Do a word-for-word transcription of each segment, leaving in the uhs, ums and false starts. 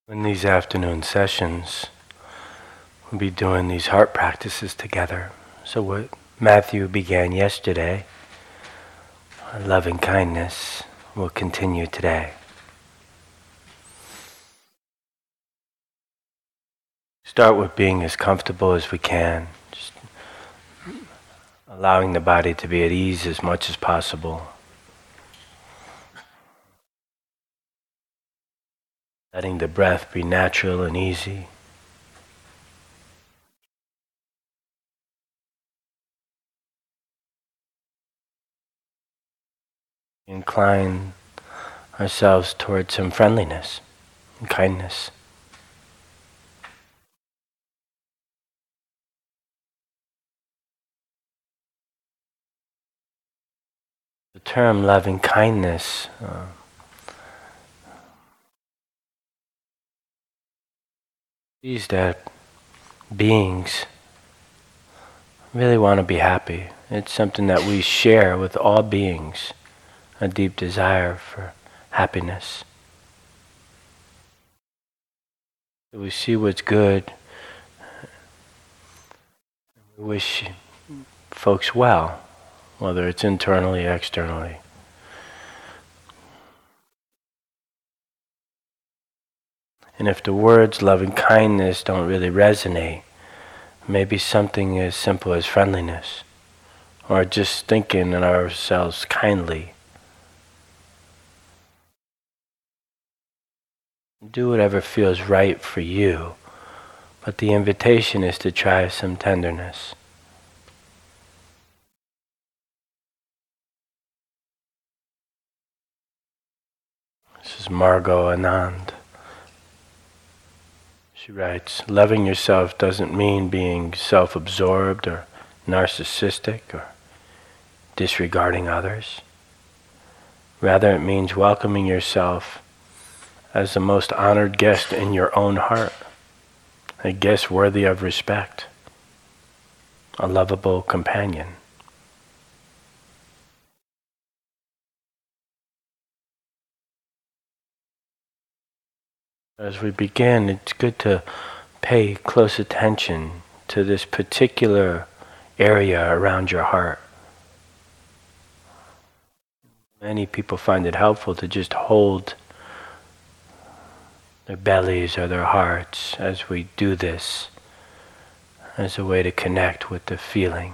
In these afternoon sessions, we'll be doing these heart practices together. So what Matthew began yesterday, loving kindness, will continue today. Start with being as comfortable as we can, just allowing the body to be at ease as much as possible. Letting the breath be natural and easy. Incline ourselves towards some friendliness and kindness. The term loving kindness uh, sees that beings really want to be happy. It's something that we share with all beings, a deep desire for happiness. We see what's good. We wish folks well, whether it's internally or externally. And if the words loving kindness don't really resonate, maybe something as simple as friendliness, or just thinking of ourselves kindly. Do whatever feels right for you, but the invitation is to try some tenderness. This is Margot Anand. She writes, loving yourself doesn't mean being self-absorbed or narcissistic or disregarding others. Rather, it means welcoming yourself as the most honored guest in your own heart, a guest worthy of respect, a lovable companion. As we begin, it's good to pay close attention to this particular area around your heart. Many people find it helpful to just hold their bellies or their hearts as we do this, as a way to connect with the feeling.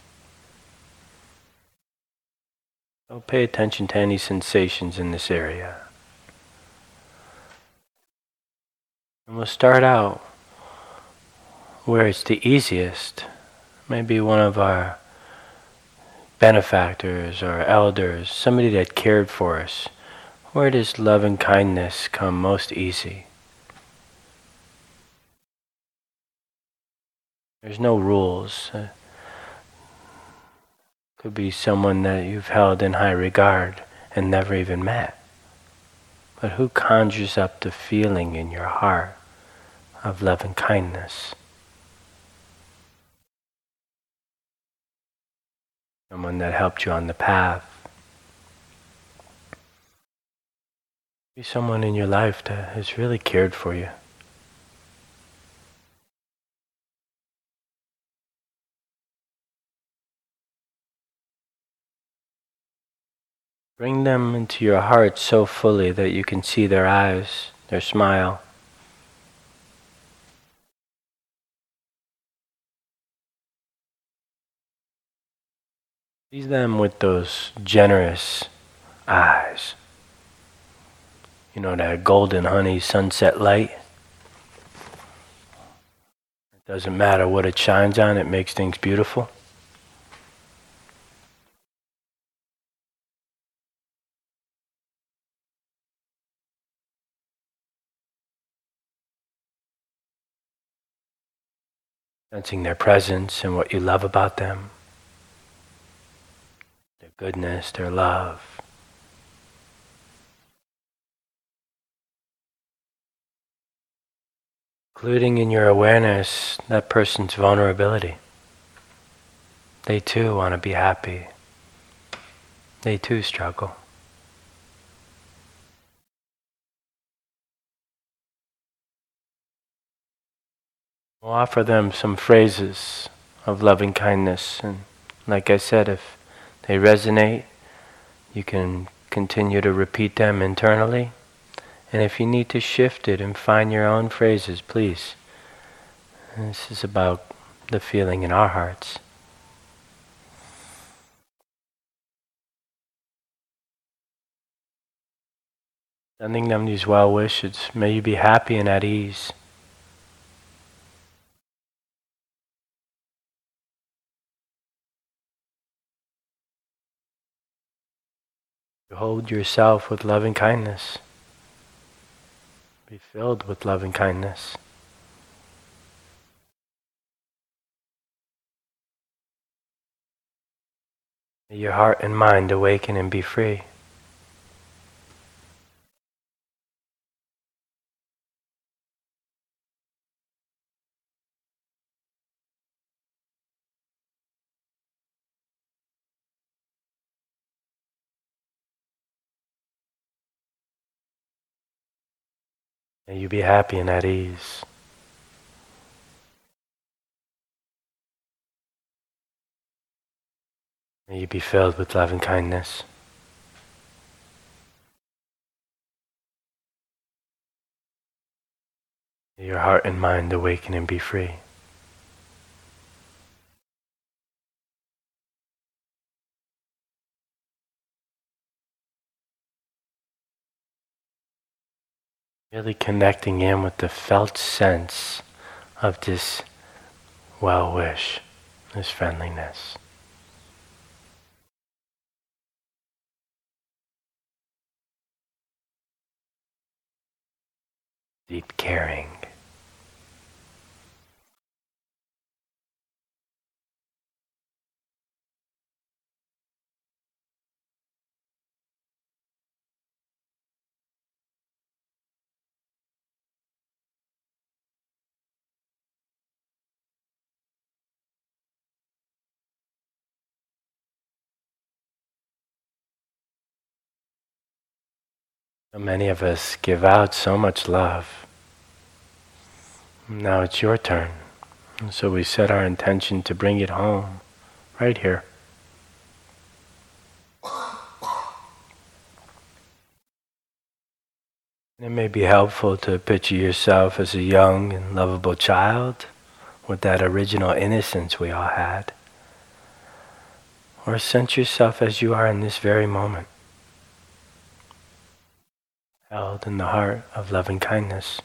So pay attention to any sensations in this area. And we'll start out where it's the easiest. Maybe one of our benefactors or elders, somebody that cared for us. Where does love and kindness come most easy? There's no rules. Uh, could be someone that you've held in high regard and never even met. But who conjures up the feeling in your heart of love and kindness? Someone that helped you on the path. Be someone in your life that has really cared for you. Bring them into your heart so fully that you can see their eyes, their smile. See them with those generous eyes. You know, that golden honey sunset light. It doesn't matter what it shines on, it makes things beautiful. Sensing their presence and what you love about them. Their goodness, their love. Including in your awareness that person's vulnerability. They too want to be happy. They too struggle. We'll offer them some phrases of loving kindness, and like I said, if they resonate, you can continue to repeat them internally. And if you need to shift it and find your own phrases, please. This is about the feeling in our hearts. Sending them these well wishes. May you be happy and at ease. Hold yourself with loving kindness. Be filled with loving kindness. May your heart and mind awaken and be free. May you be happy and at ease. May you be filled with loving kindness. May your heart and mind awaken and be free. Really connecting in with the felt sense of this well wish, this friendliness. Deep caring. So many of us give out so much love. Now it's your turn. And so we set our intention to bring it home, right here. It may be helpful to picture yourself as a young and lovable child with that original innocence we all had. Or sense yourself as you are in this very moment, held in the heart of loving kindness.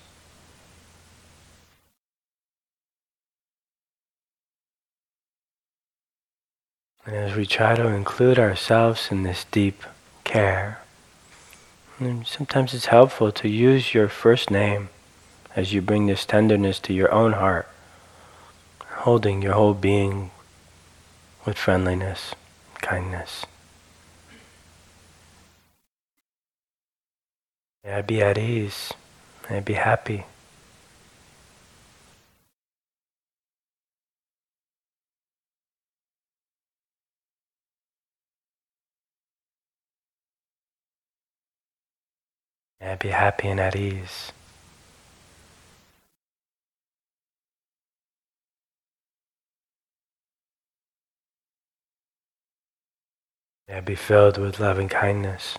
And as we try to include ourselves in this deep care, and sometimes it's helpful to use your first name as you bring this tenderness to your own heart, holding your whole being with friendliness, kindness. May I be at ease. May I be happy. May I be happy and at ease. May I be filled with loving kindness.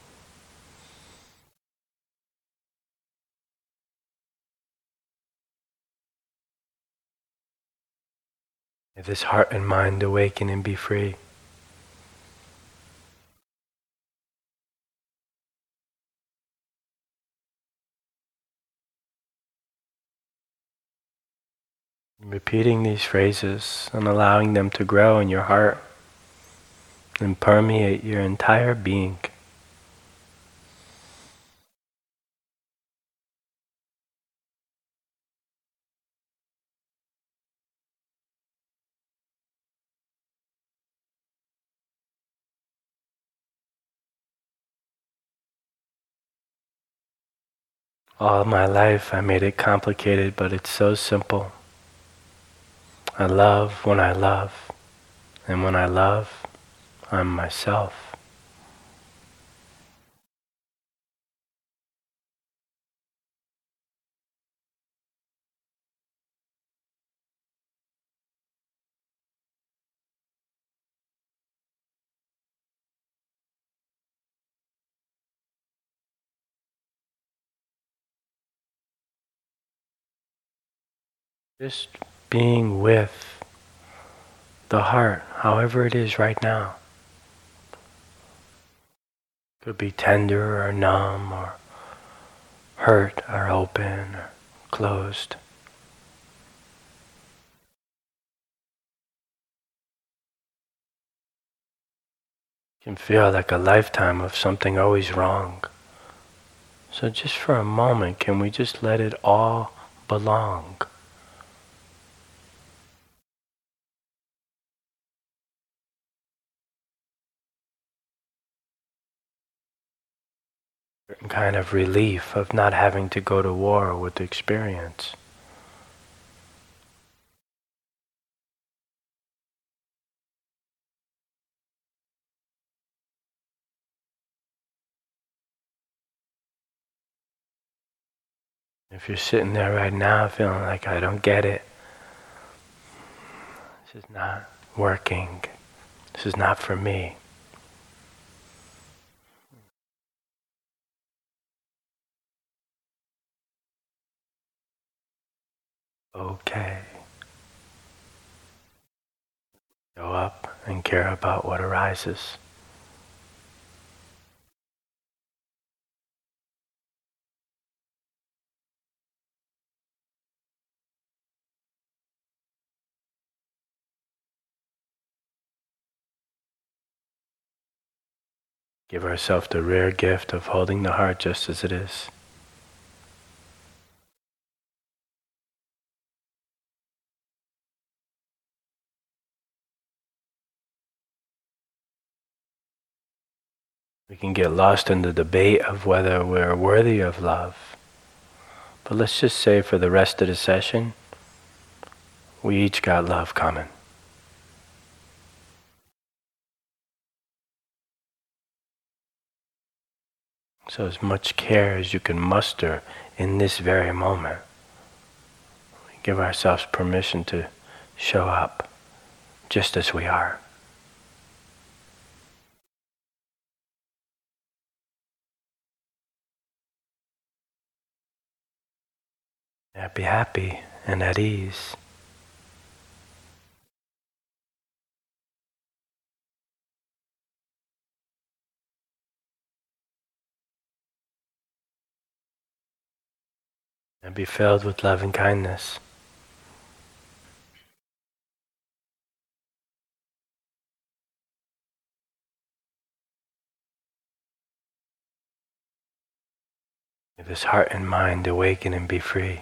May this heart and mind awaken and be free. Repeating these phrases and allowing them to grow in your heart and permeate your entire being. All my life I made it complicated, but it's so simple. I love when I love, and when I love, I'm myself. Just being with the heart, however it is right now. Could be tender or numb or hurt or open or closed. It can feel like a lifetime of something always wrong. So just for a moment, can we just let it all belong? Certain kind of relief of not having to go to war with the experience. If you're sitting there right now feeling like I don't get it, this is not working, this is not for me. Okay. Show up and care about what arises. Give ourselves the rare gift of holding the heart just as it is. We can get lost in the debate of whether we're worthy of love. But let's just say for the rest of the session, we each got love coming. So as much care as you can muster in this very moment, we give ourselves permission to show up just as we are. Yeah, be happy and at ease. And be filled with love and kindness. May this heart and mind awaken and be free.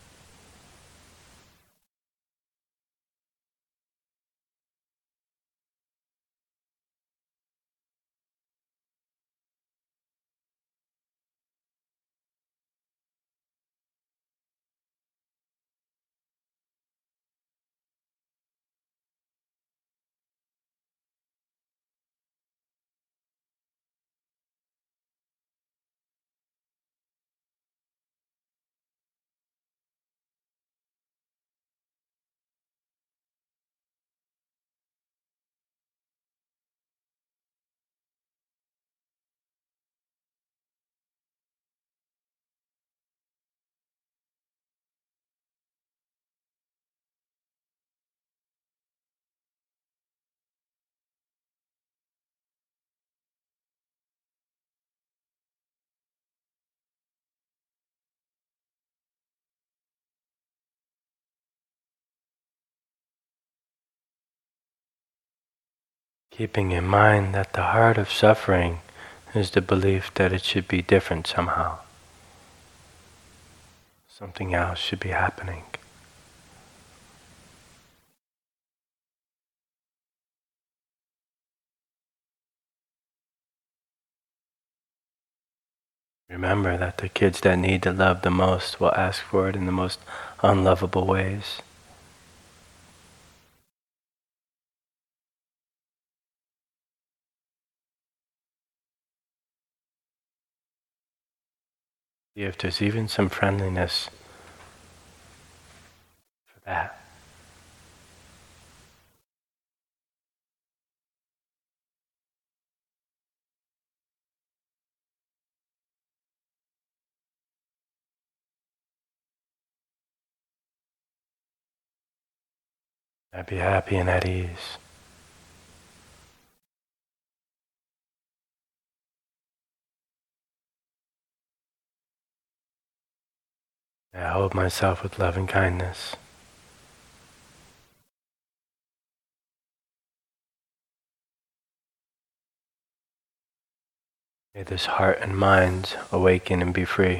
Keeping in mind that the heart of suffering is the belief that it should be different somehow. Something else should be happening. Remember that the kids that need the love the most will ask for it in the most unlovable ways. See if there's even some friendliness for that. I be happy and at ease. I hold myself with love and kindness. May this heart and mind awaken and be free.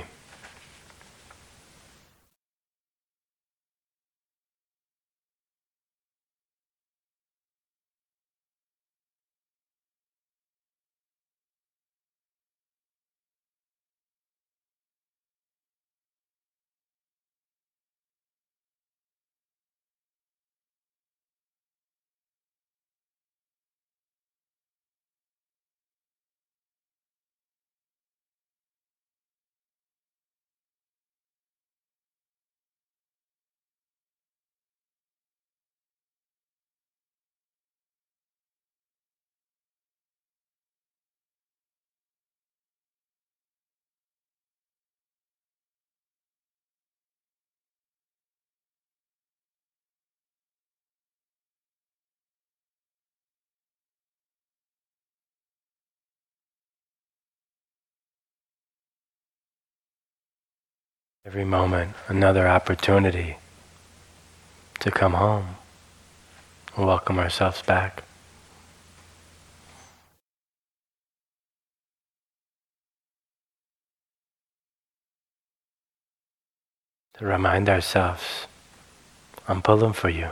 Every moment, another opportunity to come home and welcome ourselves back. To remind ourselves, I'm pulling for you.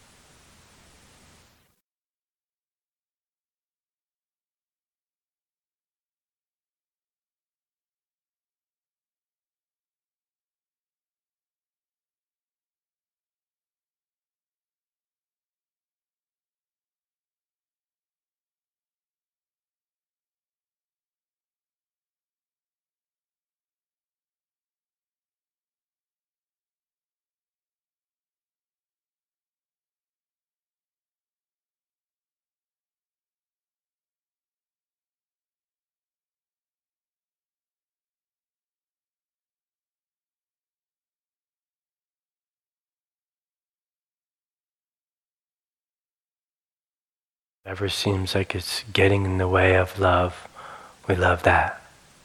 Whatever seems like it's getting in the way of love, we love that.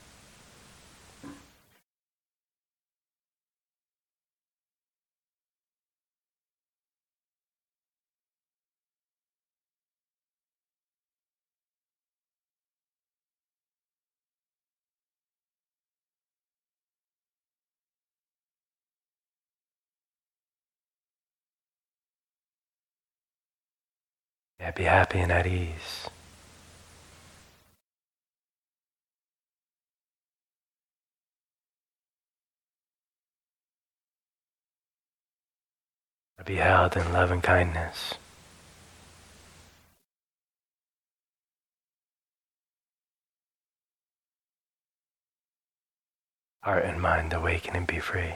Yeah, be happy and at ease. Be held in love and kindness. Heart and mind awaken and be free.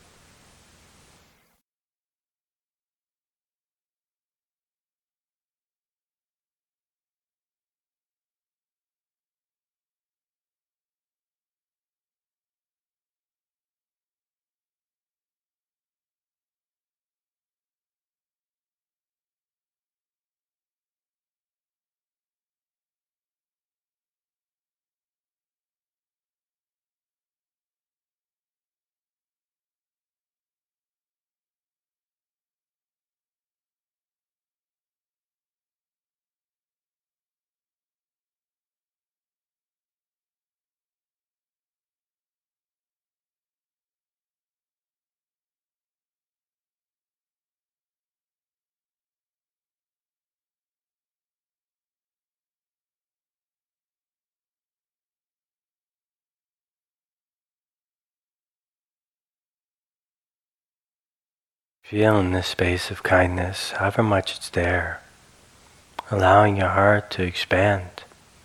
Feel in this space of kindness, however much it's there, allowing your heart to expand,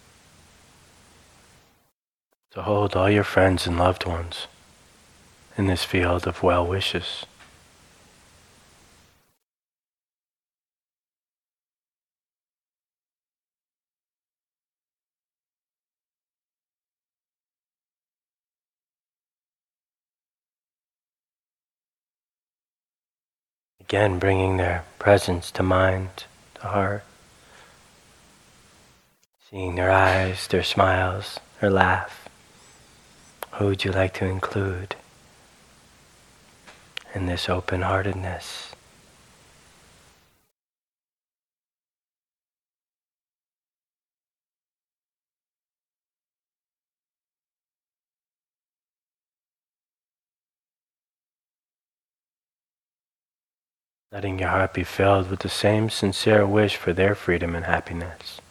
to hold all your friends and loved ones in this field of well wishes. Again, bringing their presence to mind, to heart. Seeing their eyes, their smiles, their laugh. Who would you like to include in this open-heartedness? Letting your heart be filled with the same sincere wish for their freedom and happiness.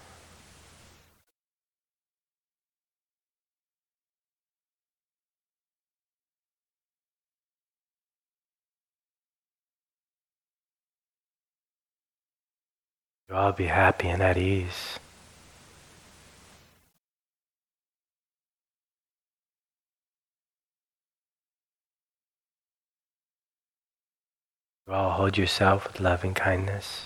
You all be happy and at ease. You all hold yourself with loving kindness.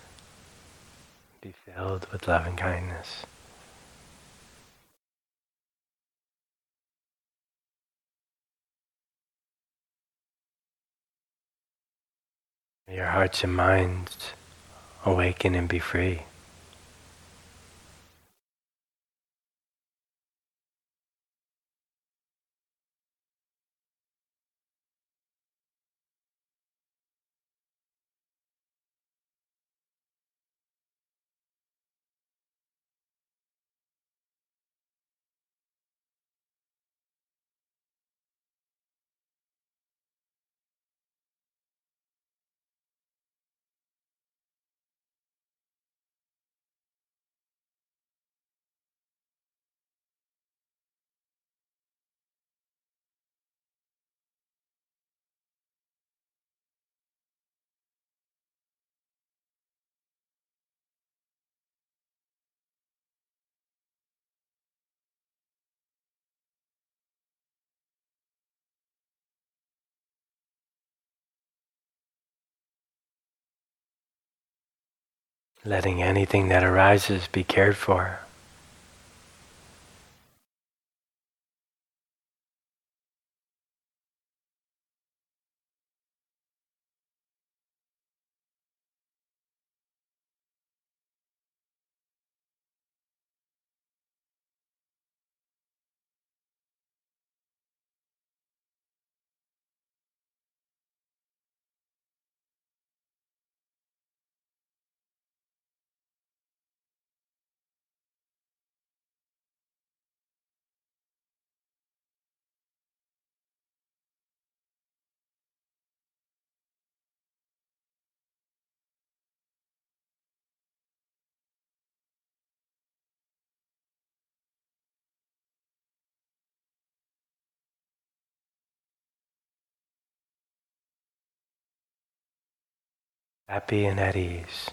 Be filled with loving kindness. May your hearts and minds awaken and be free. Letting anything that arises be cared for. Happy and at ease.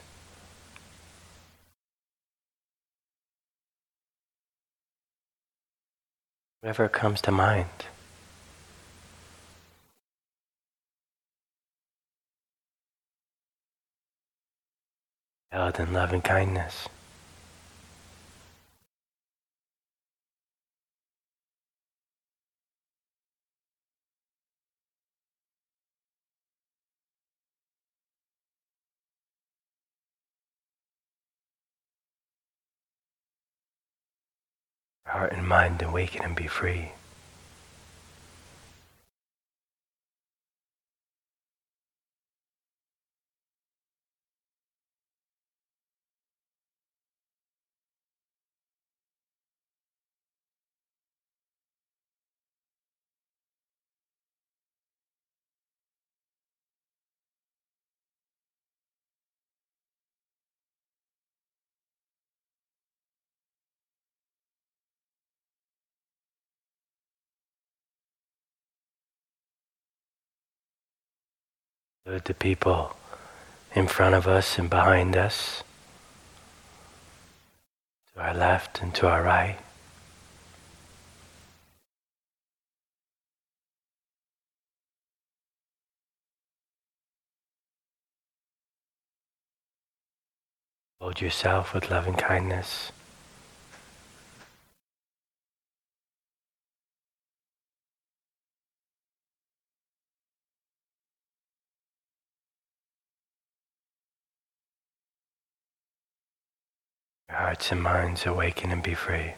Whatever comes to mind. Held in loving kindness. Heart and mind awaken and be free. Good to people in front of us and behind us, to our left and to our right. Hold yourself with loving kindness. Your hearts and minds awaken and be free.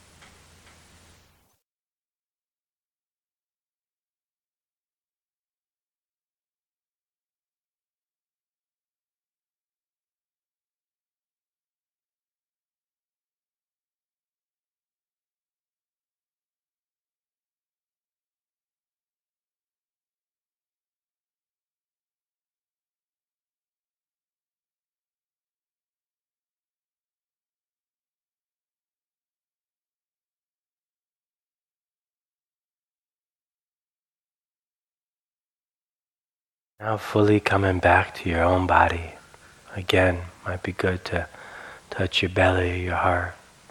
Now fully coming back to your own body. Again, might be good to touch your belly, your heart.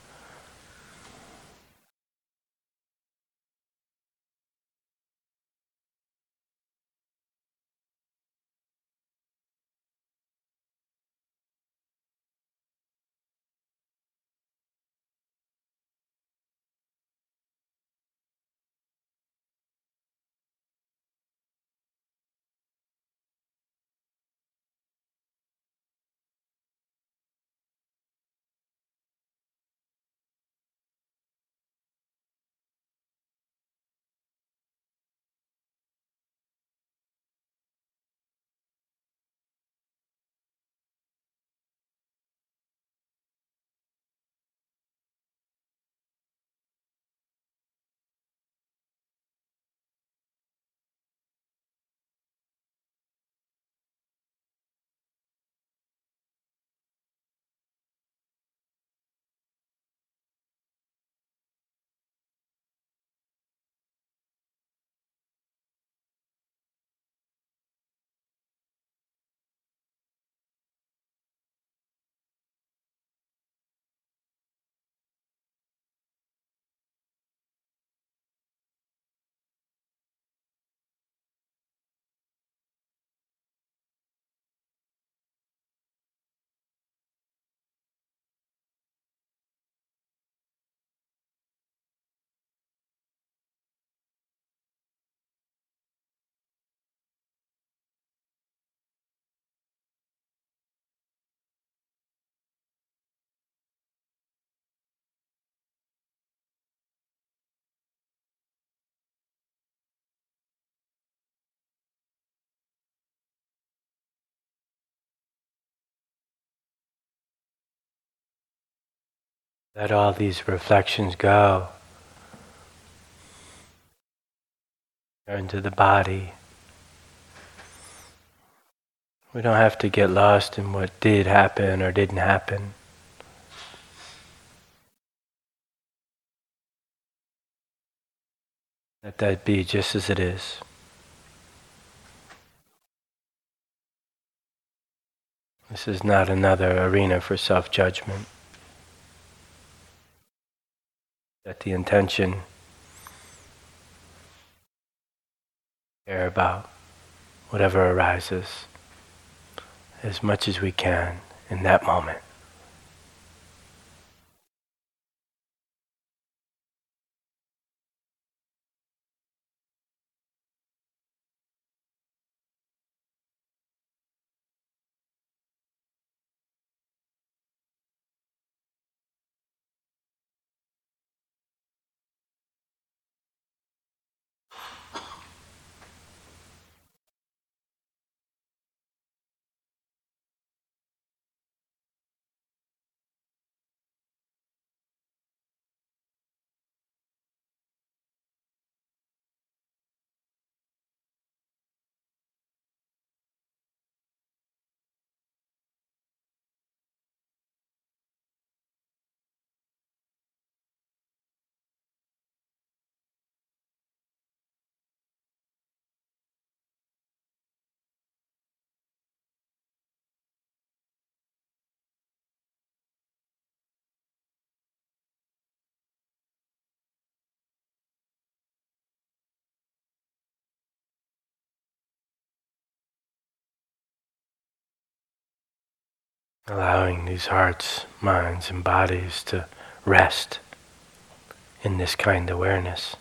Let all these reflections go. Turn to the body. We don't have to get lost in what did happen or didn't happen. Let that be just as it is. This is not another arena for self-judgment. Set the intention, care about whatever arises as much as we can in that moment. Allowing these hearts, minds, and bodies to rest in this kind of awareness.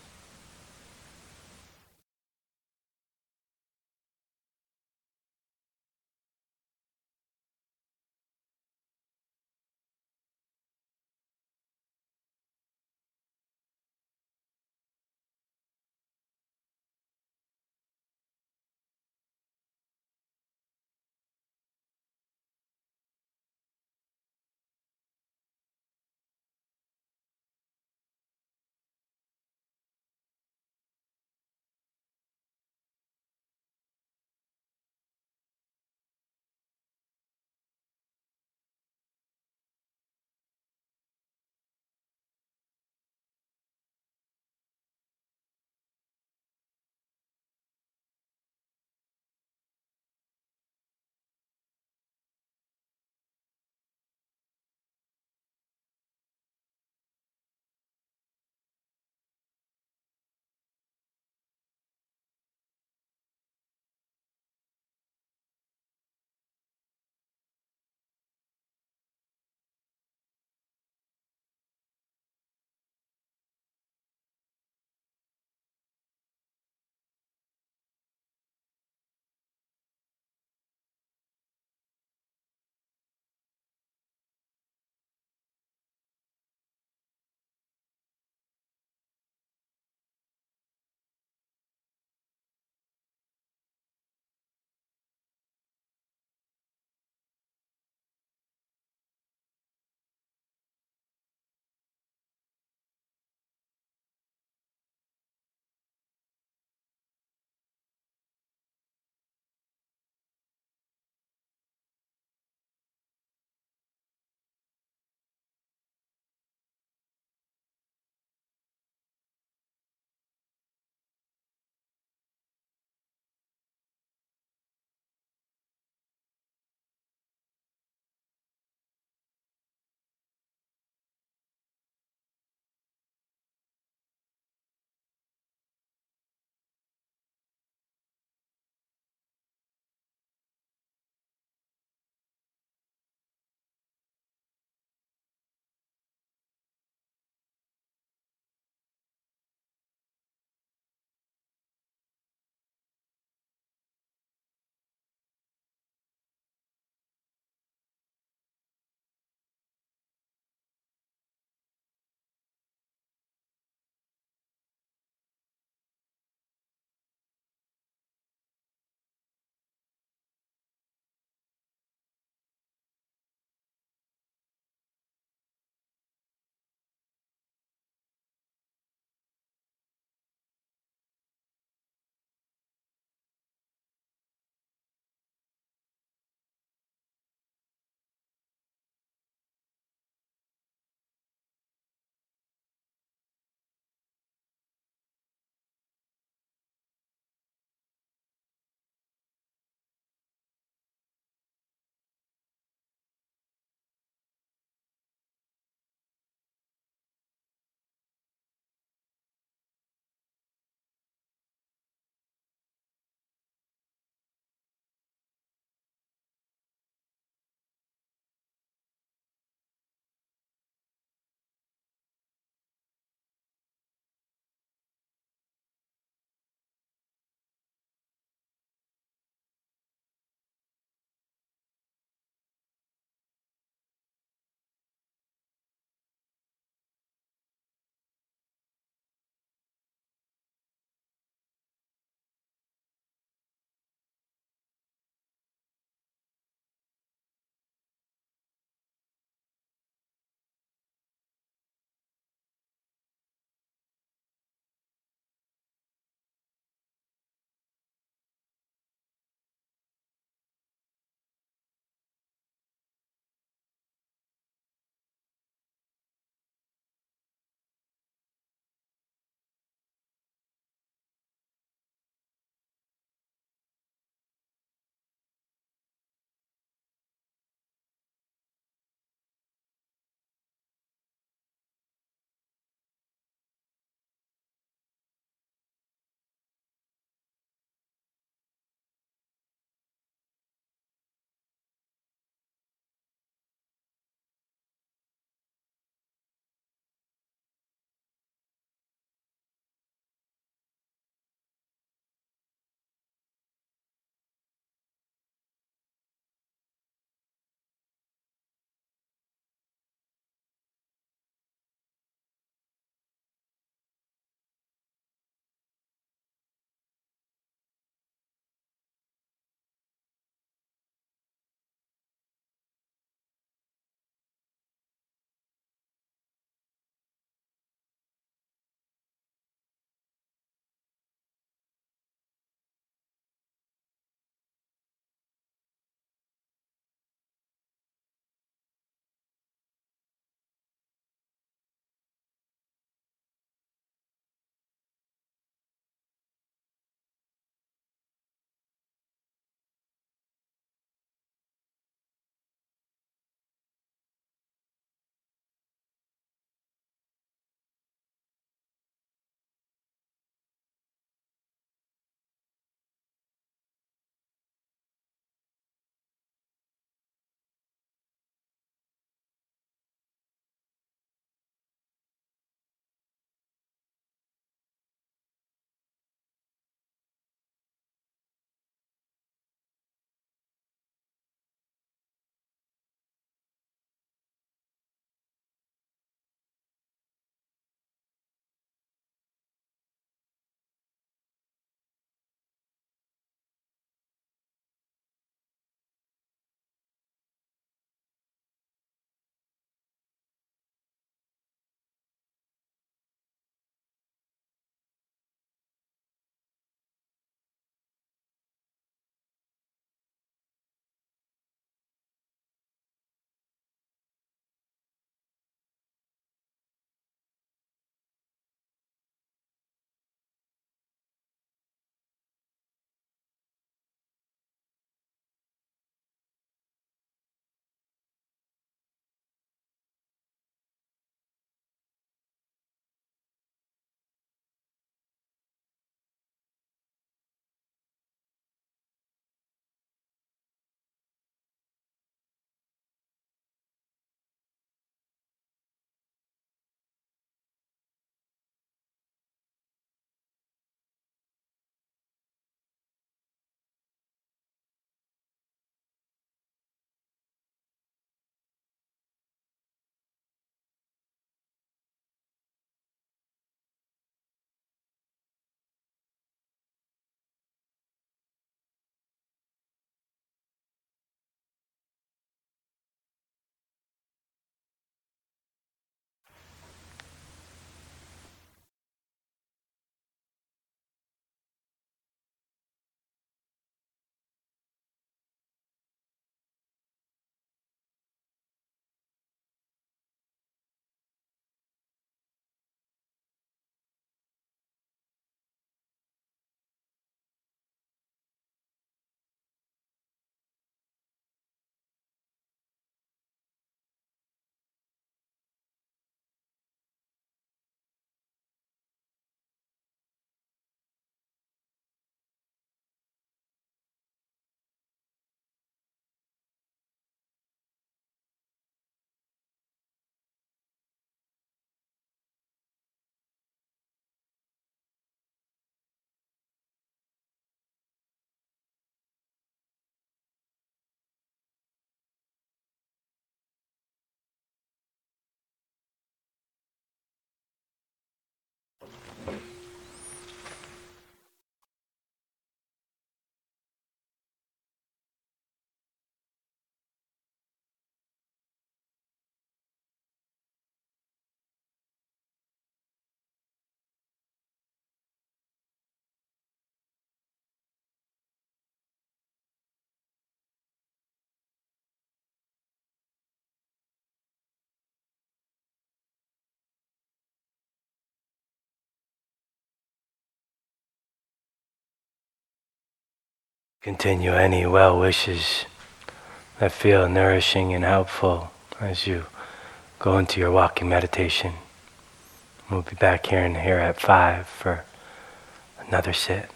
Continue any well wishes that feel nourishing and helpful as you go into your walking meditation. We'll be back here and here at five for another sit.